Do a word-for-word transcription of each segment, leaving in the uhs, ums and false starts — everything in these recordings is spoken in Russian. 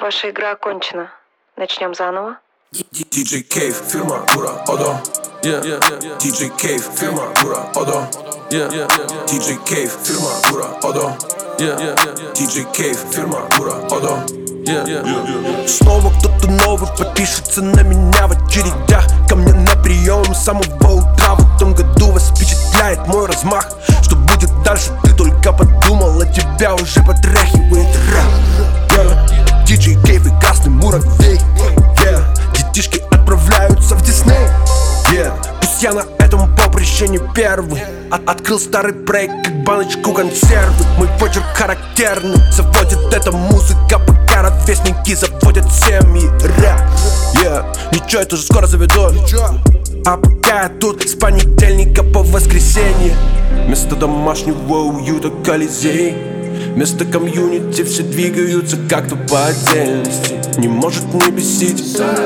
Ваша игра окончена. Начнем заново. диджей Cave, фирма Ура Одо. диджей Cave, фирма Ура Одо. диджей Cave, фирма Ура Одо. диджей Cave, фирма Ура Одо. Снова кто-то новый подпишется на меня в очередях. Ко мне на прием с самого утра. В этом году вас впечатляет мой размах. Что будет дальше, ты только подумал, а тебя уже потряхивает рэп. диджей Cave и красный муравей. yeah. Детишки отправляются в Дисней. yeah. Пусть я на этом поприще не первый. От Открыл старый брейк, как баночку консервы. Мой почерк характерный. Заводит эта музыка, пока ровесники заводят семьи. Рэп, yeah. Ничего, это же скоро заведу. А пока я тут с понедельника по воскресенье. Вместо домашнего уюта Колизей. Вместо комьюнити все двигаются как-то по отдельности. Не может не бесить,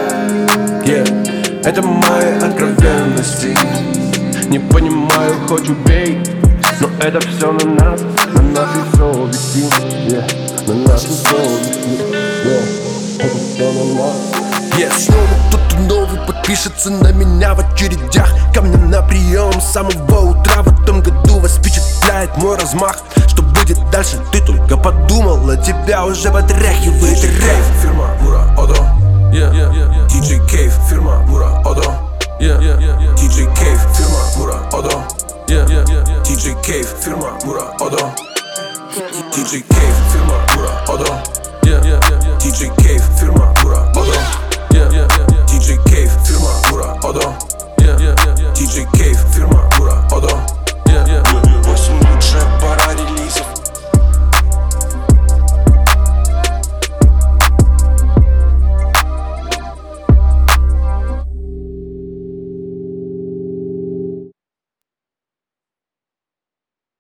yeah. Это мои откровенности. Не понимаю, хоть убей, но это все на нас, на нашей совести, yeah. На нашей совести, yeah. Это все на нас. Yeah. Снова кто-то новый подпишется на меня в очередях. Ко мне на прием с самого утра. В этом году вас впечатляет мой размах. Что будет дальше, ты только подумал, а тебя уже потряхивает рэп. Фирма Ура Одо. диджей Cave, фирма Ура Одо. диджей Cave, фирма Ура Одо. диджей Cave.